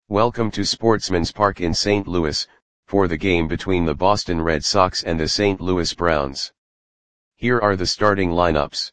Welcome to Sportsman's Park in St. Louis, for the game between the Boston Red Sox and the St. Louis Browns. Here are the starting lineups.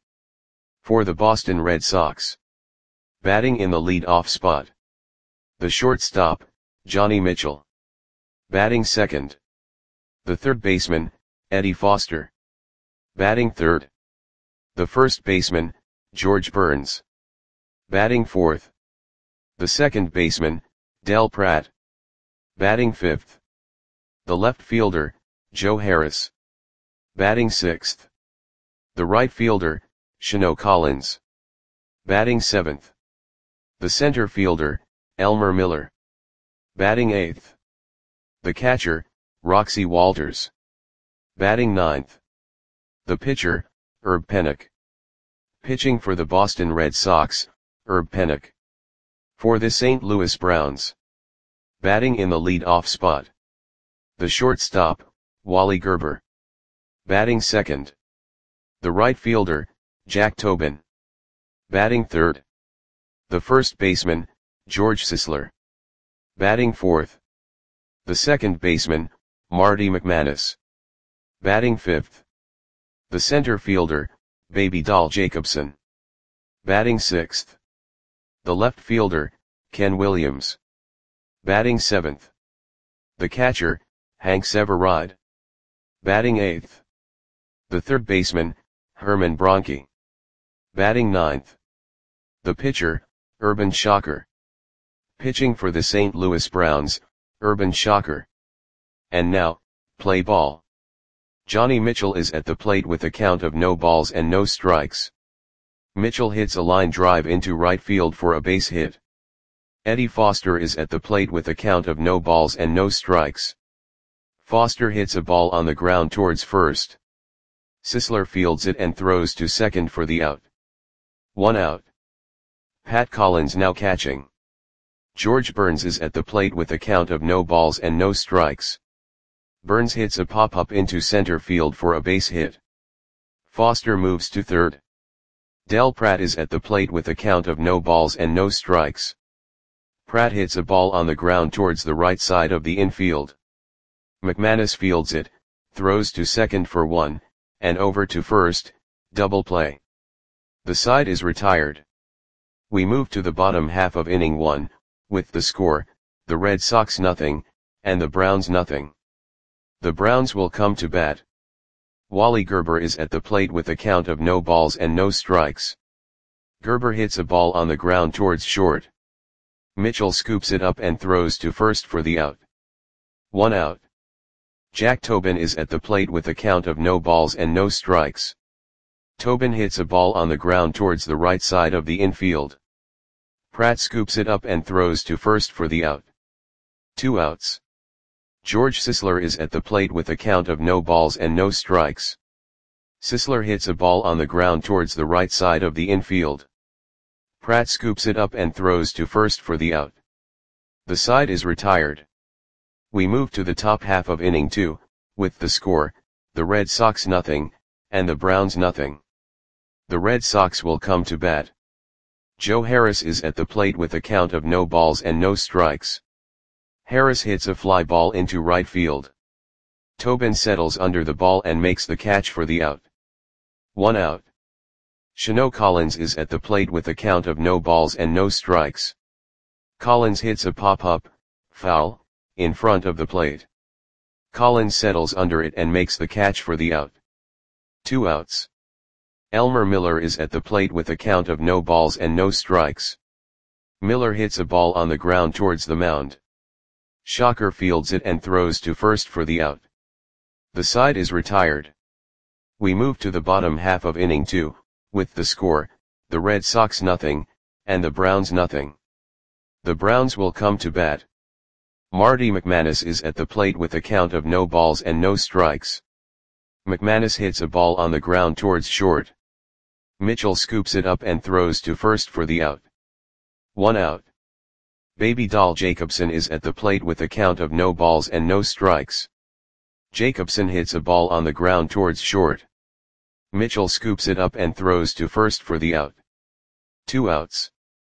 For the Boston Red Sox. Batting in the lead-off spot. The shortstop, Johnny Mitchell. Batting second. The third baseman, Eddie Foster. Batting third. The first baseman, George Burns. Batting fourth. The second baseman, Del Pratt. Batting fifth. The left fielder, Joe Harris. Batting sixth. The right fielder, Shano Collins. Batting seventh. The center fielder, Elmer Miller. Batting eighth. The catcher, Roxy Walters. Batting ninth. The pitcher, Herb Pennock. Pitching for the Boston Red Sox, Herb Pennock. For the St. Louis Browns. Batting in the lead-off spot. The shortstop, Wally Gerber. Batting second. The right fielder, Jack Tobin. Batting third. The first baseman, George Sisler. Batting fourth. The second baseman, Marty McManus. Batting fifth. The center fielder, Baby Doll Jacobson. Batting sixth. The left fielder, Ken Williams. Batting seventh. The catcher, Hank Severide. Batting eighth. The third baseman, Herman Bronke. Batting ninth. The pitcher, Urban Shocker. Pitching for the St. Louis Browns, Urban Shocker. And now, play ball. Johnny Mitchell is at the plate with a count of no balls and no strikes. Mitchell hits a line drive into right field for a base hit. Eddie Foster is at the plate with a count of no balls and no strikes. Foster hits a ball on the ground towards first. Sisler fields it and throws to second for the out. 1 out. Pat Collins now catching. George Burns is at the plate with a count of no balls and no strikes. Burns hits a pop-up into center field for a base hit. Foster moves to third. Del Pratt is at the plate with a count of no balls and no strikes. Pratt hits a ball on the ground towards the right side of the infield. McManus fields it, throws to second for 1, and over to first, double play. The side is retired. We move to the bottom half of inning 1, with the score, the Red Sox nothing, and the Browns nothing. The Browns will come to bat. Wally Gerber is at the plate with a count of no balls and no strikes. Gerber hits a ball on the ground towards short. Mitchell scoops it up and throws to first for the out. 1 out. Jack Tobin is at the plate with a count of no balls and no strikes. Tobin hits a ball on the ground towards the right side of the infield. Pratt scoops it up and throws to first for the out. 2 outs. George Sisler is at the plate with a count of no balls and no strikes. Sisler hits a ball on the ground towards the right side of the infield. Pratt scoops it up and throws to first for the out. The side is retired. We move to the top half of inning 2, with the score, the Red Sox nothing, and the Browns nothing. The Red Sox will come to bat. Joe Harris is at the plate with a count of no balls and no strikes. Harris hits a fly ball into right field. Tobin settles under the ball and makes the catch for the out. 1 out. Shano Collins is at the plate with a count of no balls and no strikes. Collins hits a pop-up, foul, in front of the plate. Collins settles under it and makes the catch for the out. 2 outs. Elmer Miller is at the plate with a count of no balls and no strikes. Miller hits a ball on the ground towards the mound. Shocker fields it and throws to first for the out. The side is retired. We move to the bottom half of inning 2, with the score, the Red Sox nothing, and the Browns nothing. The Browns will come to bat. Marty McManus is at the plate with a count of no balls and no strikes. McManus hits a ball on the ground towards short. Mitchell scoops it up and throws to first for the out. 1 out. Baby Doll Jacobson is at the plate with a count of no balls and no strikes. Jacobson hits a ball on the ground towards short. Mitchell scoops it up and throws to first for the out. 2 outs.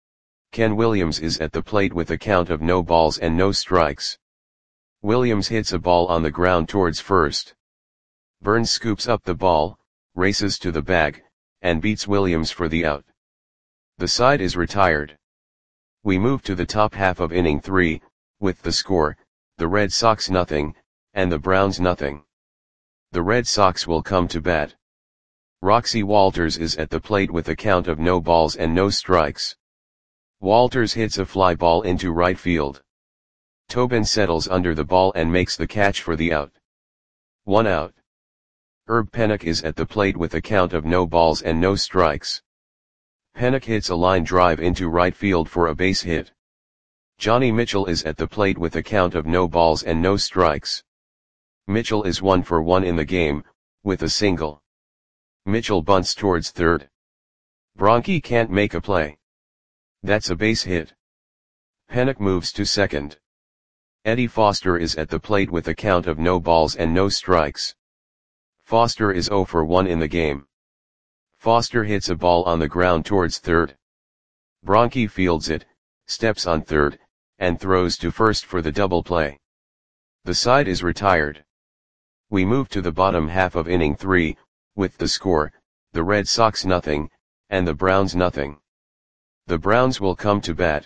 Ken Williams is at the plate with a count of no balls and no strikes. Williams hits a ball on the ground towards first. Burns scoops up the ball, races to the bag, and beats Williams for the out. The side is retired. We move to the top half of inning 3, with the score, the Red Sox nothing, and the Browns nothing. The Red Sox will come to bat. Roxy Walters is at the plate with a count of no balls and no strikes. Walters hits a fly ball into right field. Tobin settles under the ball and makes the catch for the out. 1 out. Herb Pennock is at the plate with a count of no balls and no strikes. Pennock hits a line drive into right field for a base hit. Johnny Mitchell is at the plate with a count of no balls and no strikes. Mitchell is 1 for 1 in the game, with a single. Mitchell bunts towards third. Bronchi can't make a play. That's a base hit. Pennock moves to second. Eddie Foster is at the plate with a count of no balls and no strikes. Foster is 0 for 1 in the game. Foster hits a ball on the ground towards third. Bronchi fields it, steps on third, and throws to first for the double play. The side is retired. We move to the bottom half of inning 3, with the score, the Red Sox nothing, and the Browns nothing. The Browns will come to bat.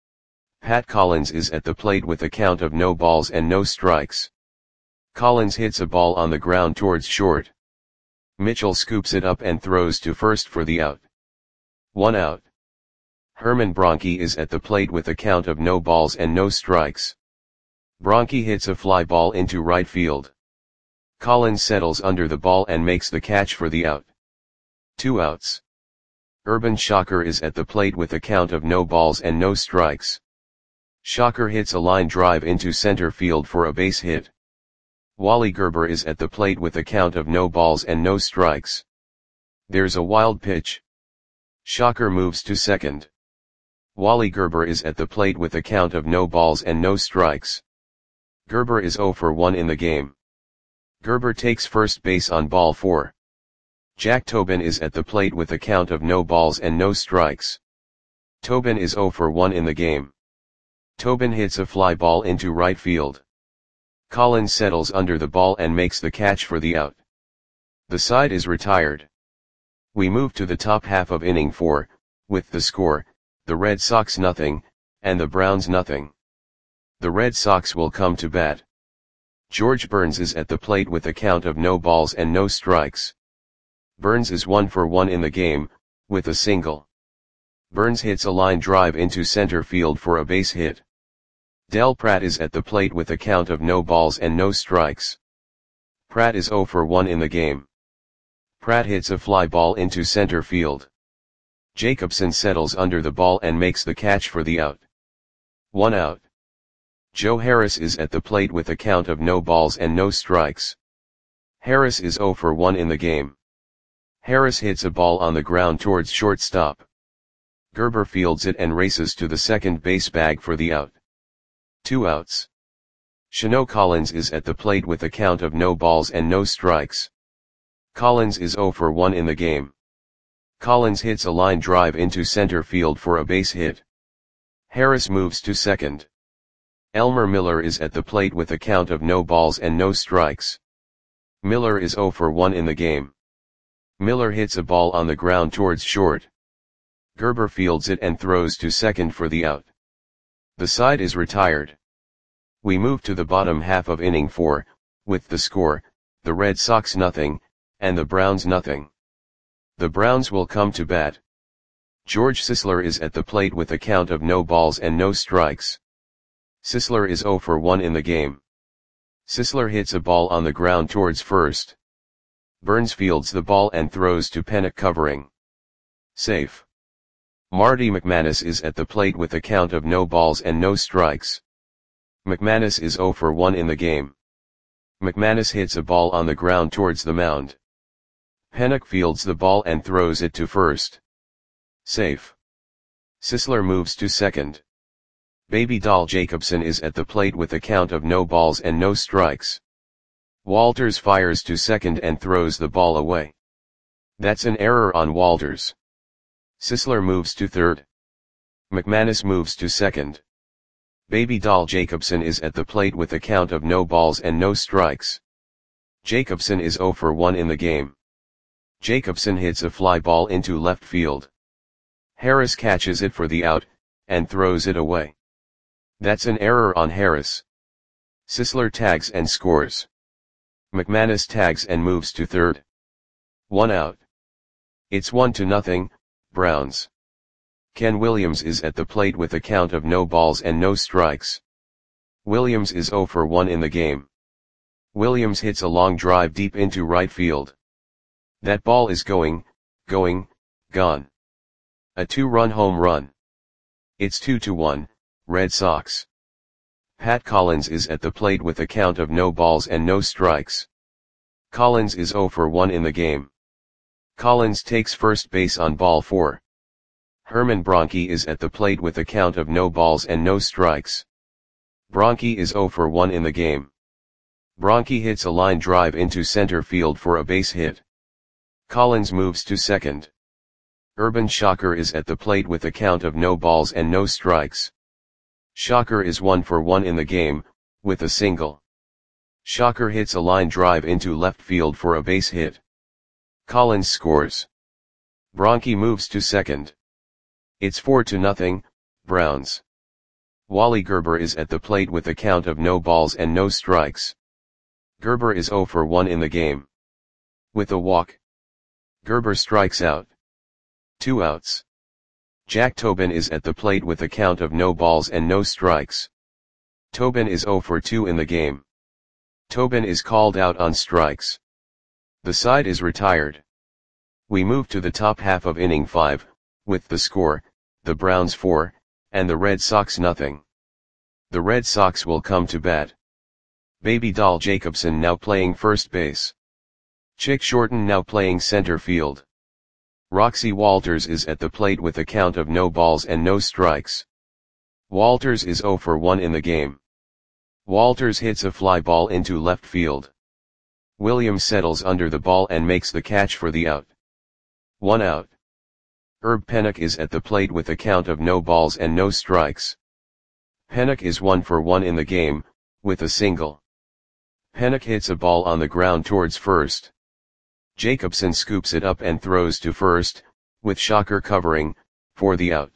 Pat Collins is at the plate with a count of no balls and no strikes. Collins hits a ball on the ground towards short. Mitchell scoops it up and throws to first for the out. 1 out. Herman Bronchi is at the plate with a count of no balls and no strikes. Bronchi hits a fly ball into right field. Collins settles under the ball and makes the catch for the out. 2 outs. Urban Shocker is at the plate with a count of no balls and no strikes. Shocker hits a line drive into center field for a base hit. Wally Gerber is at the plate with a count of no balls and no strikes. There's a wild pitch. Shocker moves to second. Wally Gerber is at the plate with a count of no balls and no strikes. Gerber is 0 for 1 in the game. Gerber takes first base on ball 4. Jack Tobin is at the plate with a count of no balls and no strikes. Tobin is 0 for 1 in the game. Tobin hits a fly ball into right field. Collins settles under the ball and makes the catch for the out. The side is retired. We move to the top half of inning 4, with the score, the Red Sox nothing, and the Browns nothing. The Red Sox will come to bat. George Burns is at the plate with a count of no balls and no strikes. Burns is 1 for 1 in the game, with a single. Burns hits a line drive into center field for a base hit. Del Pratt is at the plate with a count of no balls and no strikes. Pratt is 0 for 1 in the game. Pratt hits a fly ball into center field. Jacobson settles under the ball and makes the catch for the out. 1 out. Joe Harris is at the plate with a count of no balls and no strikes. Harris is 0 for 1 in the game. Harris hits a ball on the ground towards shortstop. Gerber fields it and races to the second base bag for the out. 2 outs. Shano Collins is at the plate with a count of no balls and no strikes. Collins is 0 for 1 in the game. Collins hits a line drive into center field for a base hit. Harris moves to second. Elmer Miller is at the plate with a count of no balls and no strikes. Miller is 0 for 1 in the game. Miller hits a ball on the ground towards short. Gerber fields it and throws to second for the out. The side is retired. We move to the bottom half of inning 4, with the score, the Red Sox nothing, and the Browns nothing. The Browns will come to bat. George Sisler is at the plate with a count of no balls and no strikes. Sisler is 0 for 1 in the game. Sisler hits a ball on the ground towards first. Burns fields the ball and throws to Pennock covering. Safe. Marty McManus is at the plate with a count of no balls and no strikes. McManus is 0 for 1 in the game. McManus hits a ball on the ground towards the mound. Pennock fields the ball and throws it to first. Safe. Sisler moves to second. Baby Doll Jacobson is at the plate with a count of no balls and no strikes. Walters fires to second and throws the ball away. That's an error on Walters. Sisler moves to third. McManus moves to second. Baby Doll Jacobson is at the plate with a count of no balls and no strikes. Jacobson is 0 for 1 in the game. Jacobson hits a fly ball into left field. Harris catches it for the out, and throws it away. That's an error on Harris. Sisler tags and scores. McManus tags and moves to third. 1 out. It's 1-0, Browns. Ken Williams is at the plate with a count of no balls and no strikes. Williams is 0 for 1 in the game. Williams hits a long drive deep into right field. That ball is gone. A 2-run home run. It's 2-1, Red Sox. Pat Collins is at the plate with a count of no balls and no strikes. Collins is 0 for 1 in the game. Collins takes first base on ball 4. Herman Bronke is at the plate with a count of no balls and no strikes. Bronke is 0 for 1 in the game. Bronke hits a line drive into center field for a base hit. Collins moves to second. Urban Shocker is at the plate with a count of no balls and no strikes. Shocker is 1 for 1 in the game, with a single. Shocker hits a line drive into left field for a base hit. Collins scores. Bronke moves to second. It's 4-0, Browns. Wally Gerber is at the plate with a count of no balls and no strikes. Gerber is 0 for 1 in the game. With a walk. Gerber strikes out. 2 outs. Jack Tobin is at the plate with a count of no balls and no strikes. Tobin is 0 for 2 in the game. Tobin is called out on strikes. The side is retired. We move to the top half of inning 5, with the score, the Browns 4, and the Red Sox nothing. The Red Sox will come to bat. Baby Doll Jacobson now playing first base. Chick Shorten now playing center field. Roxy Walters is at the plate with a count of no balls and no strikes. Walters is 0 for 1 in the game. Walters hits a fly ball into left field. Williams settles under the ball and makes the catch for the out. 1 out. Herb Pennock is at the plate with a count of no balls and no strikes. Pennock is 1 for 1 in the game, with a single. Pennock hits a ball on the ground towards first. Jacobson scoops it up and throws to first, with Shocker covering, for the out.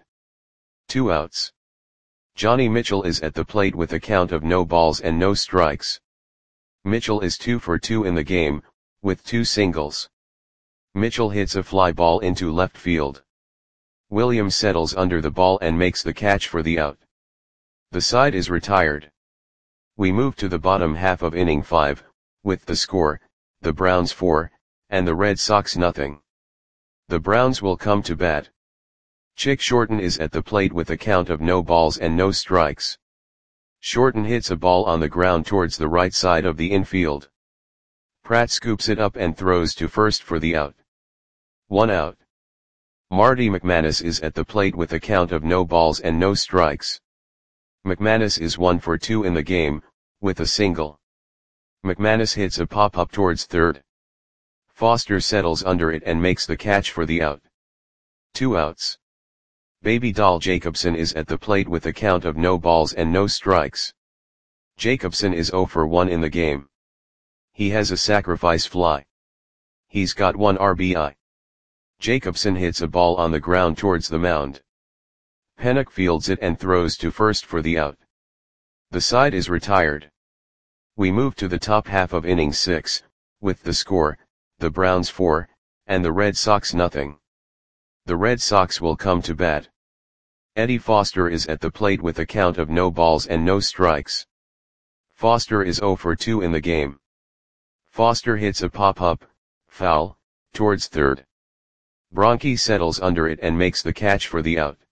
2 outs. Johnny Mitchell is at the plate with a count of no balls and no strikes. Mitchell is 2 for 2 in the game, with 2 singles. Mitchell hits a fly ball into left field. Williams settles under the ball and makes the catch for the out. The side is retired. We move to the bottom half of inning 5, with the score, the Browns 4, and the Red Sox nothing. The Browns will come to bat. Chick Shorten is at the plate with a count of no balls and no strikes. Shorten hits a ball on the ground towards the right side of the infield. Pratt scoops it up and throws to first for the out. 1 out. Marty McManus is at the plate with a count of no balls and no strikes. McManus is 1 for 2 in the game, with a single. McManus hits a pop-up towards third. Foster settles under it and makes the catch for the out. 2 outs. Baby Doll Jacobson is at the plate with a count of no balls and no strikes. Jacobson is 0 for 1 in the game. He has a sacrifice fly. He's got 1 RBI. Jacobson hits a ball on the ground towards the mound. Pennock fields it and throws to first for the out. The side is retired. We move to the top half of inning 6, with the score, the Browns 4, and the Red Sox nothing. The Red Sox will come to bat. Eddie Foster is at the plate with a count of no balls and no strikes. Foster is 0 for 2 in the game. Foster hits a pop-up, foul, towards third. Bronke settles under it and makes the catch for the out.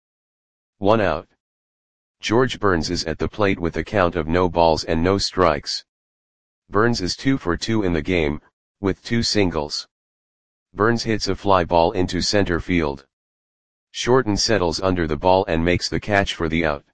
1 out. George Burns is at the plate with a count of no balls and no strikes. Burns is 2 for 2 in the game, with 2 singles. Burns hits a fly ball into center field. Shorten settles under the ball and makes the catch for the out.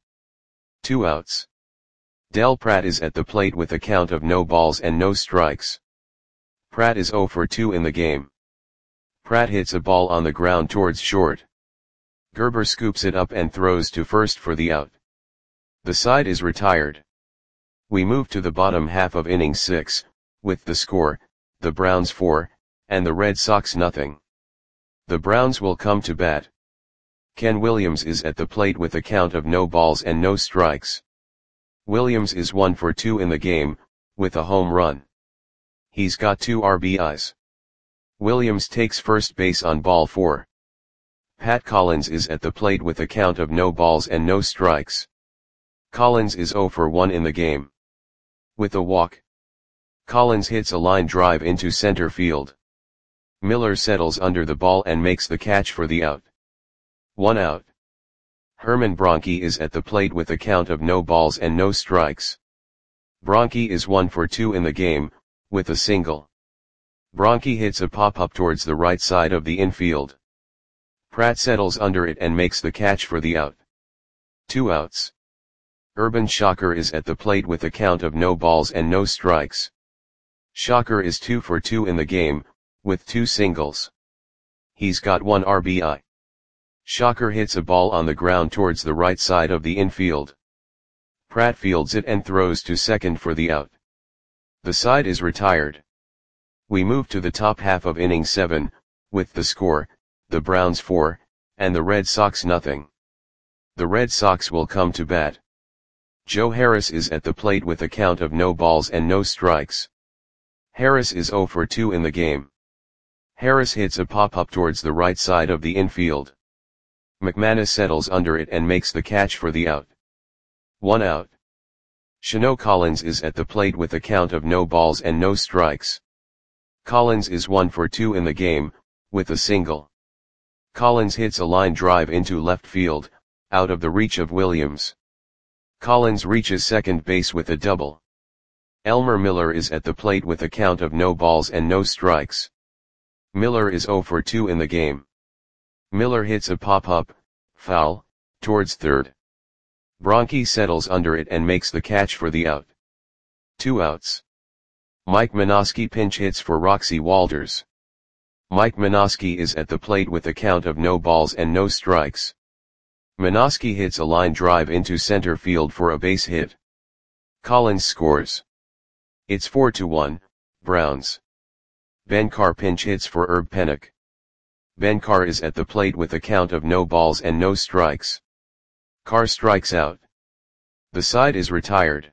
2 outs. Del Pratt is at the plate with a count of no balls and no strikes. Pratt is 0 for 2 in the game. Pratt hits a ball on the ground towards short. Gerber scoops it up and throws to first for the out. The side is retired. We move to the bottom half of inning 6, with the score, the Browns 4, and the Red Sox nothing. The Browns will come to bat. Ken Williams is at the plate with a count of no balls and no strikes. Williams is 1 for 2 in the game, with a home run. He's got 2 RBIs. Williams takes first base on ball 4. Pat Collins is at the plate with a count of no balls and no strikes. Collins is 0 for 1 in the game. With a walk, Collins hits a line drive into center field. Miller settles under the ball and makes the catch for the out. 1 out. Herman Bronke is at the plate with a count of no balls and no strikes. Bronke is 1 for 2 in the game, with a single. Bronke hits a pop-up towards the right side of the infield. Pratt settles under it and makes the catch for the out. 2 outs. Urban Shocker is at the plate with a count of no balls and no strikes. Shocker is 2 for 2 in the game, with 2 singles. He's got 1 RBI. Shocker hits a ball on the ground towards the right side of the infield. Pratt fields it and throws to second for the out. The side is retired. We move to the top half of inning 7, with the score, the Browns 4, and the Red Sox nothing. The Red Sox will come to bat. Joe Harris is at the plate with a count of no balls and no strikes. Harris is 0 for 2 in the game. Harris hits a pop-up towards the right side of the infield. McManus settles under it and makes the catch for the out. 1 out. Shano Collins is at the plate with a count of no balls and no strikes. Collins is 1 for 2 in the game, with a single. Collins hits a line drive into left field, out of the reach of Williams. Collins reaches second base with a double. Elmer Miller is at the plate with a count of no balls and no strikes. Miller is 0 for 2 in the game. Miller hits a pop-up, foul, towards third. Bronke settles under it and makes the catch for the out. 2 outs. Mike Minosky pinch hits for Roxy Walters. Mike Minosky is at the plate with a count of no balls and no strikes. Minosky hits a line drive into center field for a base hit. Collins scores. It's 4-1, Browns. Ben Carr pinch hits for Herb Pennock. Ben Carr is at the plate with a count of no balls and no strikes. Carr strikes out. The side is retired.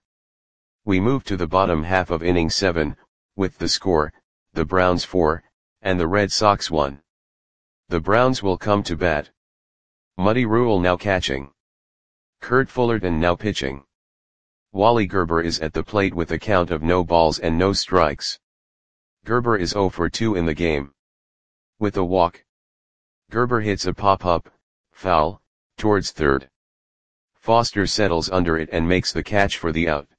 We move to the bottom half of inning 7, with the score, the Browns 4, and the Red Sox 1. The Browns will come to bat. Muddy Rule now catching. Kurt Fullerton now pitching. Wally Gerber is at the plate with a count of no balls and no strikes. Gerber is 0 for 2 in the game. With a walk, Gerber hits a pop-up, foul, towards third. Foster settles under it and makes the catch for the out.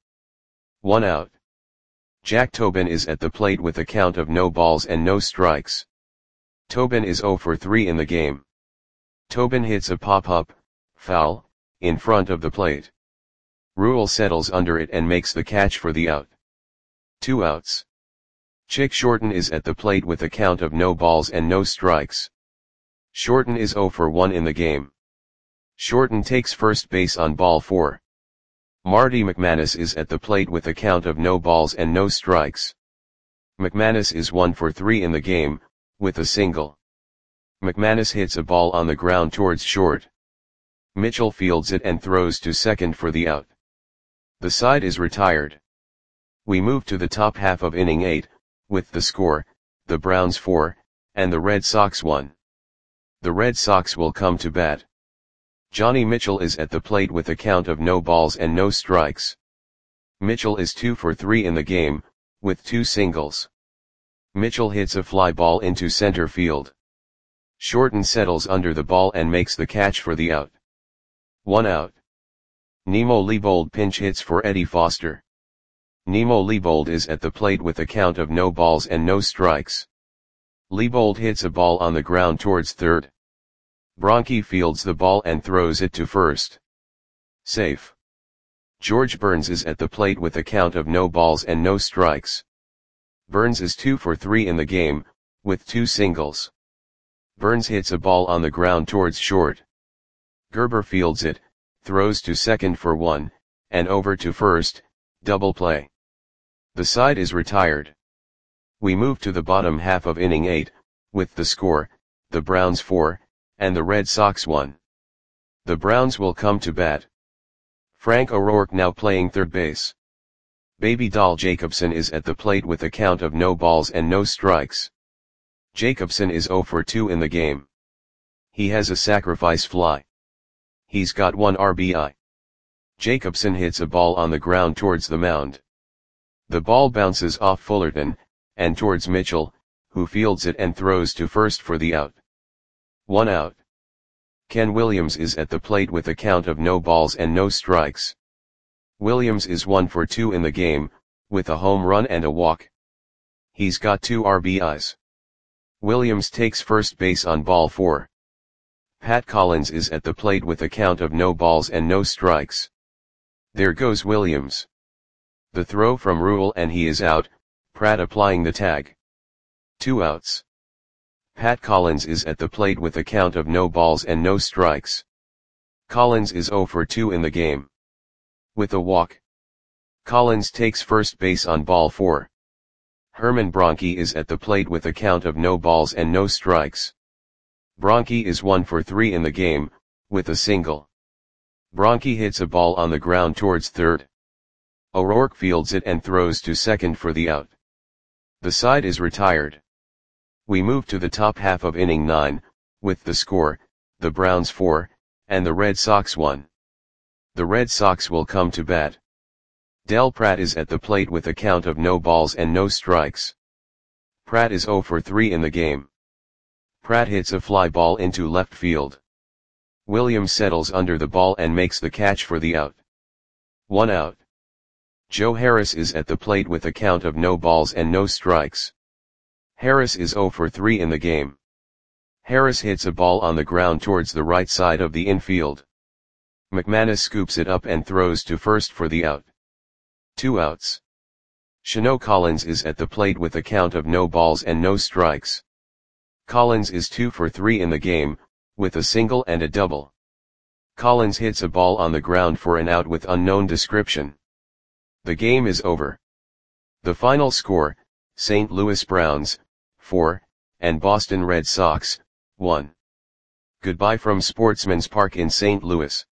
1 out. Jack Tobin is at the plate with a count of no balls and no strikes. Tobin is 0 for 3 in the game. Tobin hits a pop-up, foul, in front of the plate. Rule settles under it and makes the catch for the out. 2 outs. Chick Shorten is at the plate with a count of no balls and no strikes. Shorten is 0 for 1 in the game. Shorten takes first base on ball 4. Marty McManus is at the plate with a count of no balls and no strikes. McManus is 1 for 3 in the game, with a single. McManus hits a ball on the ground towards short. Mitchell fields it and throws to second for the out. The side is retired. We move to the top half of inning 8, with the score, the Browns 4, and the Red Sox 1. The Red Sox will come to bat. Johnny Mitchell is at the plate with a count of no balls and no strikes. Mitchell is 2 for 3 in the game, with 2 singles. Mitchell hits a fly ball into center field. Shorten settles under the ball and makes the catch for the out. 1 out. Nemo Leibold pinch hits for Eddie Foster. Nemo Leibold is at the plate with a count of no balls and no strikes. Leibold hits a ball on the ground towards third. Bronke fields the ball and throws it to first. Safe. George Burns is at the plate with a count of no balls and no strikes. Burns is 2 for 3 in the game, with 2 singles. Burns hits a ball on the ground towards short. Gerber fields it, throws to second for 1, and over to first, double play. The side is retired. We move to the bottom half of inning 8, with the score, the Browns 4, and the Red Sox 1. The Browns will come to bat. Frank O'Rourke now playing third base. Baby Doll Jacobson is at the plate with a count of no balls and no strikes. Jacobson is 0 for 2 in the game. He has a sacrifice fly. He's got 1 RBI. Jacobson hits a ball on the ground towards the mound. The ball bounces off Fullerton, and towards Mitchell, who fields it and throws to first for the out. 1 out. Ken Williams is at the plate with a count of no balls and no strikes. Williams is 1 for 2 in the game, with a home run and a walk. He's got 2 RBIs. Williams takes first base on ball 4. Pat Collins is at the plate with a count of no balls and no strikes. There goes Williams. The throw from Rule and he is out, Pratt applying the tag. 2 outs. Pat Collins is at the plate with a count of no balls and no strikes. Collins is 0 for 2 in the game. With a walk. Collins takes first base on ball 4. Herman Bronke is at the plate with a count of no balls and no strikes. Bronke is 1 for 3 in the game, with a single. Bronke hits a ball on the ground towards third. O'Rourke fields it and throws to second for the out. The side is retired. We move to the top half of inning 9, with the score, the Browns 4, and the Red Sox 1. The Red Sox will come to bat. Del Pratt is at the plate with a count of no balls and no strikes. Pratt is 0 for 3 in the game. Pratt hits a fly ball into left field. Williams settles under the ball and makes the catch for the out. 1 out. Joe Harris is at the plate with a count of no balls and no strikes. Harris is 0 for 3 in the game. Harris hits a ball on the ground towards the right side of the infield. McManus scoops it up and throws to first for the out. 2 outs. Shano Collins is at the plate with a count of no balls and no strikes. Collins is 2 for 3 in the game, with a single and a double. Collins hits a ball on the ground for an out with unknown description. The game is over. The final score, St. Louis Browns, 4, and Boston Red Sox, 1. Goodbye from Sportsman's Park in St. Louis.